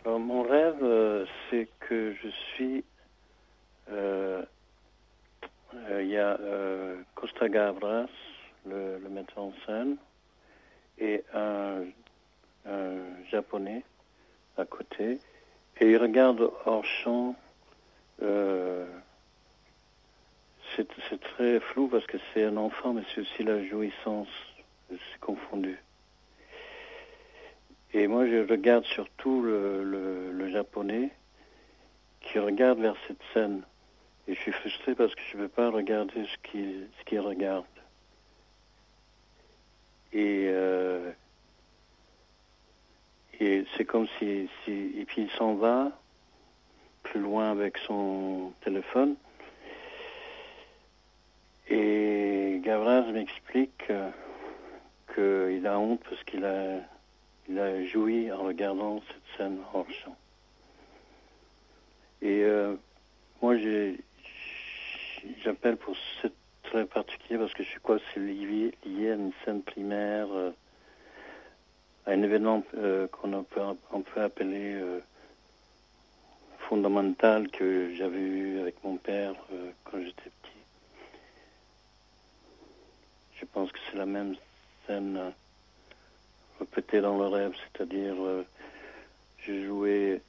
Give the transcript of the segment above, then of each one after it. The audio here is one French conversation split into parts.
Alors, mon rêve, c'est que je suis... Il y a Costa Gavras, le metteur en scène, et un japonais à côté. Et il regarde hors champ. C'est très flou parce que c'est un enfant, mais c'est aussi la jouissance. C'est confondu. Et moi, je regarde surtout le japonais qui regarde vers cette scène. Et je suis frustré parce que je ne peux pas regarder ce qu'il regarde. Et c'est comme si... Et puis il s'en va plus loin avec son téléphone. Et Gavras m'explique qu'il a honte parce qu'il a joui en regardant cette scène hors champ. Et moi, j'appelle pour ce très particulier parce que je crois que c'est lié à une scène primaire, à un événement qu'on peut appeler fondamental que j'avais eu avec mon père quand j'étais petit. Je pense que c'est la même scène répétée dans le rêve, c'est-à-dire je jouais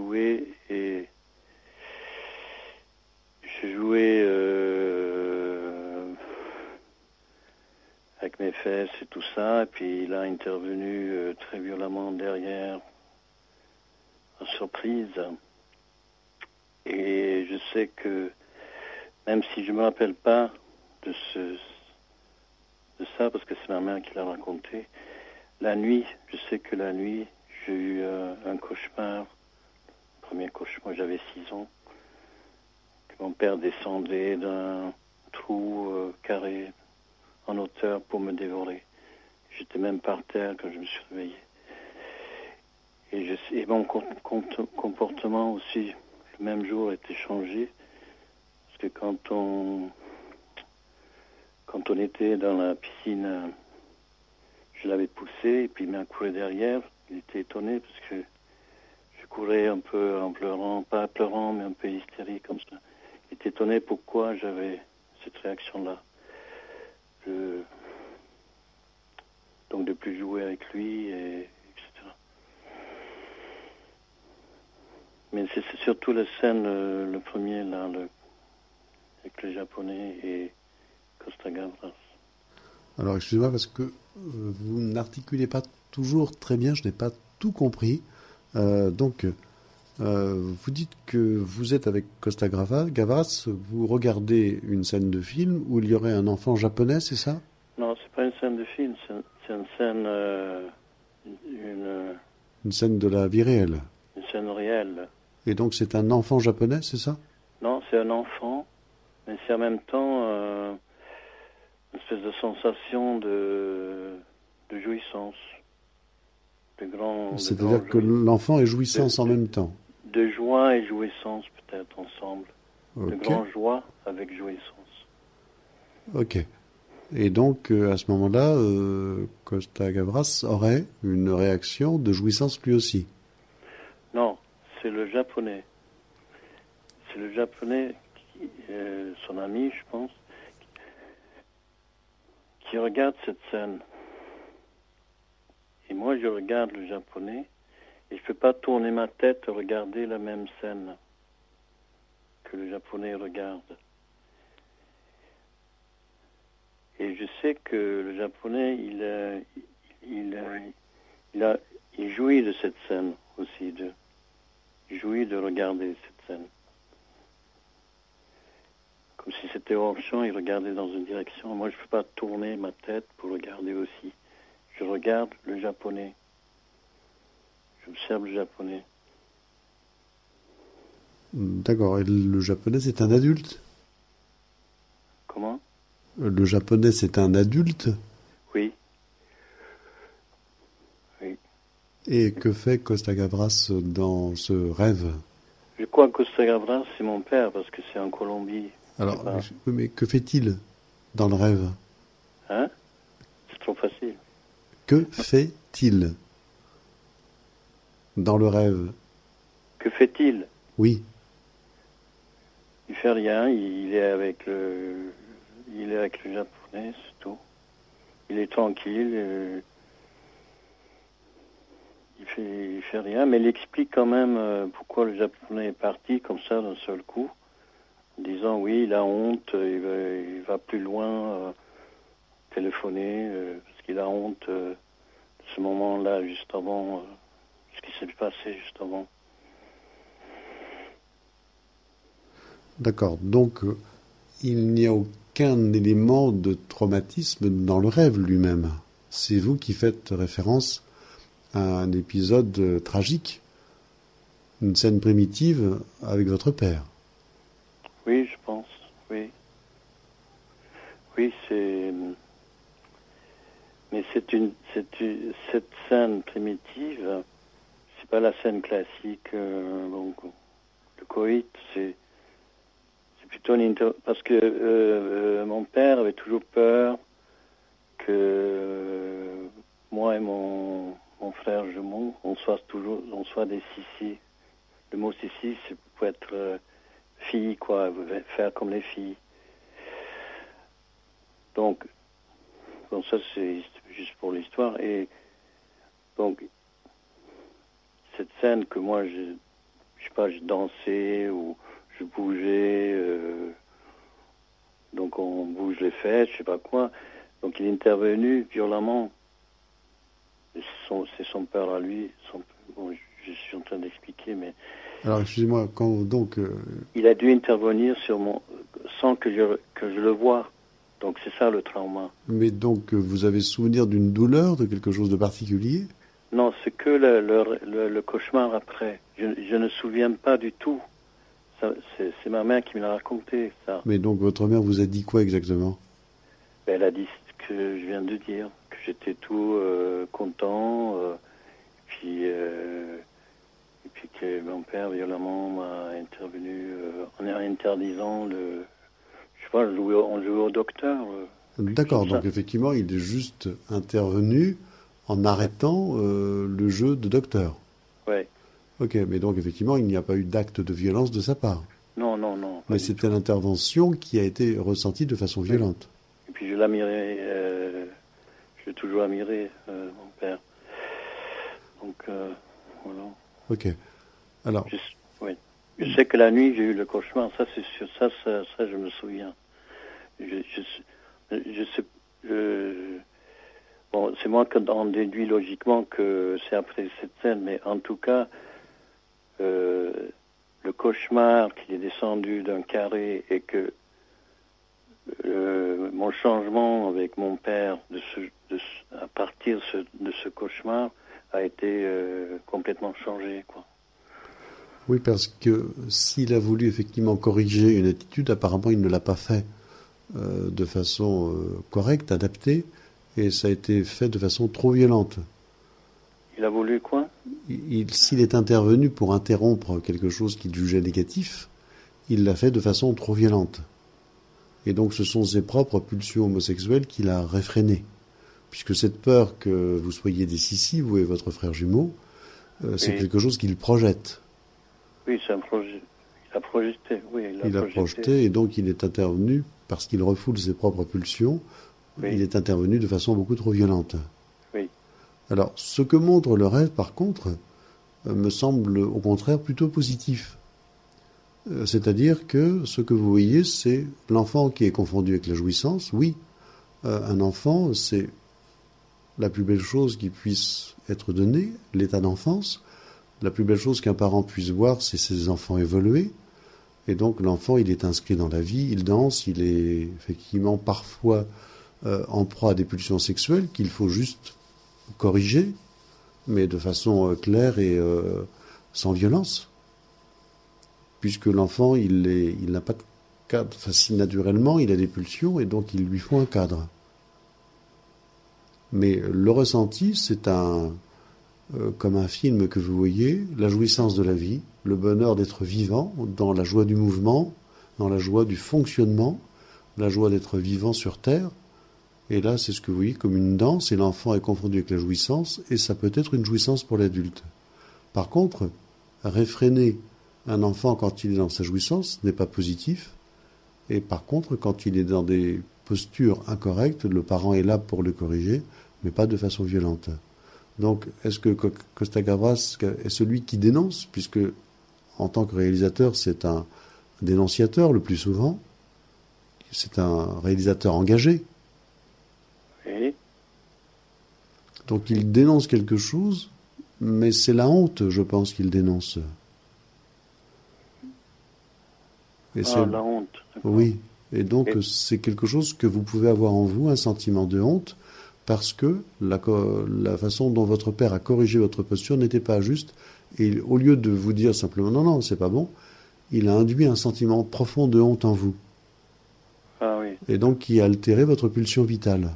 avec mes fesses et tout ça, et puis il a intervenu très violemment derrière, en surprise. Et je sais que, même si je ne me rappelle pas de ça, parce que c'est ma mère qui l'a raconté, la nuit, je sais que la nuit, j'ai eu un cauchemar, premier cauchemar, j'avais 6 ans, que mon père descendait d'un trou carré en hauteur pour me dévorer. J'étais même par terre quand je me suis réveillé. Et mon comportement aussi, le même jour, a été changé. Parce que quand on était dans la piscine, je l'avais poussé et puis il m'a couru derrière. Il était étonné parce que je courais un peu en pleurant, pas pleurant, mais un peu hystérique comme ça. Il était étonné pourquoi j'avais cette réaction-là. Donc de plus jouer avec lui, etc. Mais c'est surtout la scène, le premier, là, avec le japonais et Costa Gavras. Alors, excusez-moi, parce que vous n'articulez pas toujours très bien, je n'ai pas tout compris. Donc, vous dites que vous êtes avec Costa Gavras, vous regardez une scène de film où il y aurait un enfant japonais, c'est ça? Non, c'est pas une scène de film, c'est une scène... Une scène de la vie réelle. Une scène réelle. Et donc, c'est un enfant japonais, c'est ça? Non, c'est un enfant, mais c'est en même temps une espèce de sensation de jouissance. C'est-à-dire que l'enfant est jouissance en même temps. De joie et jouissance, peut-être, ensemble. Okay. De grande joie avec jouissance. Ok. Et donc, à ce moment-là, Costa Gavras aurait une réaction de jouissance lui aussi. Non, c'est le japonais. C'est le japonais, son ami, je pense, qui regarde cette scène. Et moi, je regarde le japonais et je ne peux pas tourner ma tête et regarder la même scène que le japonais regarde. Et je sais que le japonais, il jouit de cette scène aussi, il jouit de regarder cette scène. Comme si c'était hors champ, il regardait dans une direction. Moi, je ne peux pas tourner ma tête pour regarder aussi. Je regarde le japonais. J'observe le japonais. D'accord. Et le japonais, c'est un adulte? Comment? Le japonais, c'est un adulte? Oui. Oui. Et que fait Costa Gavras dans ce rêve? Je crois que Costa Gavras, c'est mon père, parce que c'est en Colombie. Alors, mais que fait-il dans le rêve? Hein? C'est trop facile. Que fait-il dans le rêve? Que fait-il? Oui. Il fait rien, il est avec le japonais, c'est tout. Il est tranquille, il fait rien, mais il explique quand même pourquoi le japonais est parti comme ça d'un seul coup, en disant oui, il a honte, il va plus loin téléphoner, parce qu'il a honte de ce moment-là, juste avant, ce qui s'est passé juste avant. D'accord. Donc, il n'y a aucun élément de traumatisme dans le rêve lui-même. C'est vous qui faites référence à un épisode tragique, une scène primitive avec votre père. Oui, je pense, oui. Oui, mais cette scène primitive, c'est pas la scène classique, donc, le coït, c'est plutôt parce que mon père avait toujours peur que moi et mon frère jumeau, on soit des sissi. Le mot sissi, c'est pour être fille, quoi, faire comme les filles. Donc ça c'est juste pour l'histoire. Et donc cette scène que moi je sais pas, je dansais ou je bougeais, donc on bouge les fesses, je sais pas quoi. Donc il est intervenu violemment. C'est son père à lui. Bon, je suis en train d'expliquer, mais. Alors excusez-moi, quand donc. Il a dû intervenir sans que je le voie. Donc c'est ça le trauma. Mais donc vous avez souvenir d'une douleur, de quelque chose de particulier? Non, c'est que le cauchemar après. Je ne me souviens pas du tout. C'est ma mère qui me l'a raconté, ça. Mais donc votre mère vous a dit quoi exactement? Elle a dit ce que je viens de dire, que j'étais tout content, et puis que mon père violemment m'a intervenu en interdisant je sais pas, on jouait au docteur. D'accord, donc effectivement, il est juste intervenu en arrêtant le jeu de docteur. Oui. Ok, mais donc effectivement, il n'y a pas eu d'acte de violence de sa part. Non. Mais c'était l'intervention qui a été ressentie de façon violente. Et puis je l'admirais, je l'ai toujours admiré, mon père. Donc, voilà. Ok. Alors. Oui. Je sais que la nuit, j'ai eu le cauchemar, ça c'est sûr, ça je me souviens. Bon, c'est moi qui en déduis logiquement que c'est après cette scène, mais en tout cas, le cauchemar qu'il est descendu d'un carré et que mon changement avec mon père à partir de ce cauchemar a été complètement changé, quoi. Oui, parce que s'il a voulu effectivement corriger une attitude, apparemment il ne l'a pas fait de façon correcte, adaptée, et ça a été fait de façon trop violente. Il a voulu quoi? S'il est intervenu pour interrompre quelque chose qu'il jugeait négatif, il l'a fait de façon trop violente. Et donc ce sont ses propres pulsions homosexuelles qu'il a réfrénées. Puisque cette peur que vous soyez des sissis, vous et votre frère jumeau, c'est quelque chose qu'il projette. Oui, c'est un projet. Il a projeté, oui. Il a projeté et donc il est intervenu, parce qu'il refoule ses propres pulsions, oui. Il est intervenu de façon beaucoup trop violente. Oui. Alors, ce que montre le rêve, par contre, me semble au contraire plutôt positif. C'est-à-dire que ce que vous voyez, c'est l'enfant qui est confondu avec la jouissance. Oui, un enfant, c'est la plus belle chose qui puisse être donnée, l'état d'enfance. La plus belle chose qu'un parent puisse voir, c'est ses enfants évoluer. Et donc l'enfant, il est inscrit dans la vie, il danse, il est effectivement parfois en proie à des pulsions sexuelles qu'il faut juste corriger, mais de façon claire et sans violence. Puisque l'enfant, il n'a pas de cadre. Enfin, si naturellement, il a des pulsions et donc il lui faut un cadre. Mais le ressenti, c'est comme un film que vous voyez, la jouissance de la vie, le bonheur d'être vivant, dans la joie du mouvement, dans la joie du fonctionnement, la joie d'être vivant sur Terre. Et là, c'est ce que vous voyez comme une danse, et l'enfant est confondu avec la jouissance, et ça peut être une jouissance pour l'adulte. Par contre, réfréner un enfant quand il est dans sa jouissance n'est pas positif. Et par contre, quand il est dans des postures incorrectes, le parent est là pour le corriger, mais pas de façon violente. Donc, est-ce que Costa Gavras est celui qui dénonce, puisque en tant que réalisateur, c'est un dénonciateur le plus souvent, c'est un réalisateur engagé. Oui. Donc il dénonce quelque chose, mais c'est la honte, je pense, qu'il dénonce. Et la honte. D'accord. Oui. Et donc c'est quelque chose que vous pouvez avoir en vous, un sentiment de honte, parce que la façon dont votre père a corrigé votre posture n'était pas juste. Et au lieu de vous dire simplement non, non, c'est pas bon, il a induit un sentiment profond de honte en vous. Ah oui. Et donc qui a altéré votre pulsion vitale.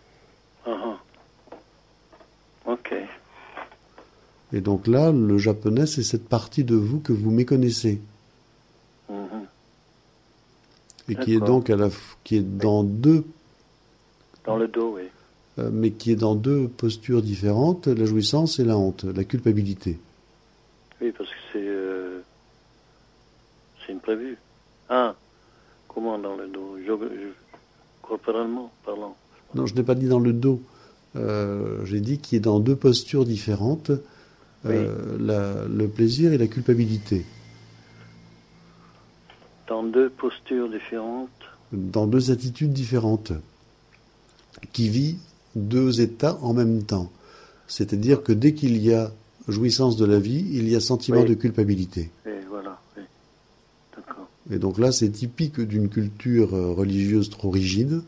Ok. Et donc là, le japonais, c'est cette partie de vous que vous méconnaissez. Et qui est donc qui est dans deux... Dans le dos, oui. Mais qui est dans deux postures différentes, la jouissance et la honte, la culpabilité. Oui, parce que c'est imprévu. Ah, comment dans le dos? Corporellement parlant. Non, je n'ai pas dit dans le dos. J'ai dit qu'il est dans deux postures différentes, le plaisir et la culpabilité. Dans deux postures différentes. Dans deux attitudes différentes, qui vit deux états en même temps. C'est-à-dire que dès qu'il y a jouissance de la vie, il y a sentiment de culpabilité. Et voilà, oui. D'accord. Et donc là, c'est typique d'une culture religieuse trop rigide.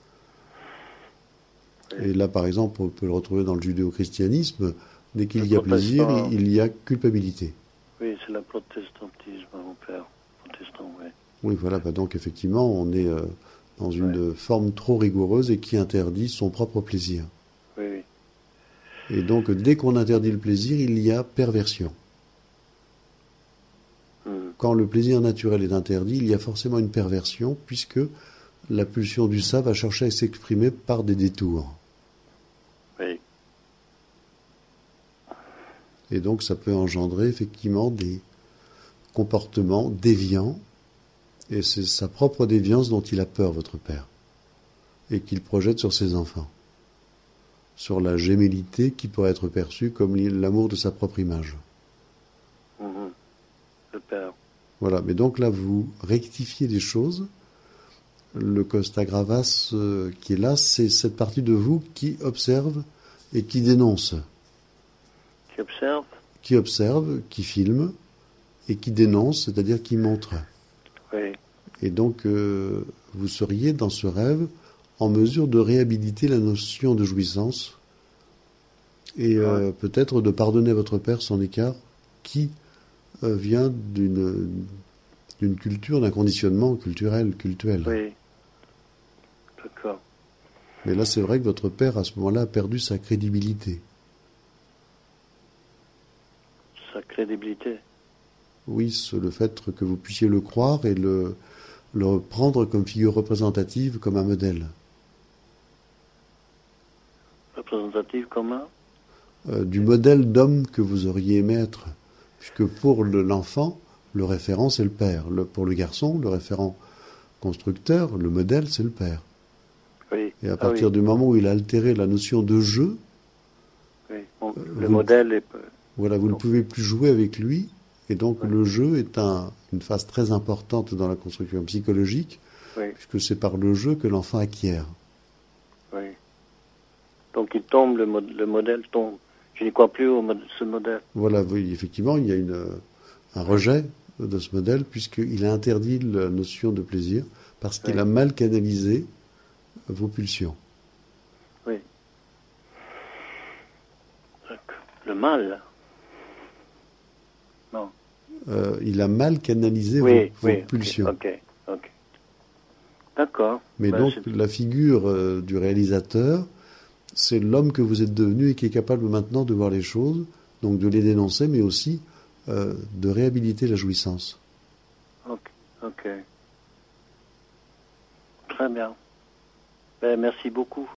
Et là, par exemple, on peut le retrouver dans le judéo-christianisme. Dès qu'il y a plaisir, il y a culpabilité. Oui, c'est le protestantisme, mon père. Protestant, oui. Oui, voilà. Donc, effectivement, on est dans une forme trop rigoureuse et qui interdit son propre plaisir. Oui, oui. Et donc, dès qu'on interdit le plaisir, il y a perversion. Quand le plaisir naturel est interdit, il y a forcément une perversion, puisque la pulsion du ça va chercher à s'exprimer par des détours. Oui. Et donc, ça peut engendrer effectivement des comportements déviants, et c'est sa propre déviance dont il a peur, votre père, et qu'il projette sur ses enfants, sur la gémellité qui pourrait être perçue comme l'amour de sa propre image. Le père. Voilà, mais donc là, vous rectifiez les choses. Le Costa Gavras qui est là, c'est cette partie de vous qui observe et qui dénonce. Qui observe? Qui observe, qui filme et qui dénonce, c'est-à-dire qui montre. Oui. Et donc, vous seriez, dans ce rêve, en mesure de réhabiliter la notion de jouissance et peut-être de pardonner à votre père son écart qui vient d'une culture, d'un conditionnement culturel. Oui. D'accord. Mais là, c'est vrai que votre père, à ce moment-là, a perdu sa crédibilité. Sa crédibilité? Oui, le fait que vous puissiez le croire et le prendre comme figure représentative, comme un modèle. Représentative comme du modèle d'homme que vous auriez aimé être. Puisque pour l'enfant, le référent, c'est le père. Pour le garçon, le référent constructeur, le modèle, c'est le père. Oui. Et à partir du moment où il a altéré la notion de jeu, le modèle est... Voilà, vous ne pouvez plus jouer avec lui. Et donc le jeu est une phase très importante dans la construction psychologique, puisque c'est par le jeu que l'enfant acquiert. Oui. Donc il tombe, le modèle tombe. Je n'y crois plus ce modèle. Voilà, oui, effectivement, il y a un rejet de ce modèle, puisqu'il a interdit la notion de plaisir, parce qu'il a mal canalisé vos pulsions. Oui. Le mal. Non. Il a mal canalisé vos pulsions. Ok. D'accord. Mais donc, la figure du réalisateur, c'est l'homme que vous êtes devenu et qui est capable maintenant de voir les choses, donc de les dénoncer, mais aussi de réhabiliter la jouissance. Ok. Très bien. Merci beaucoup.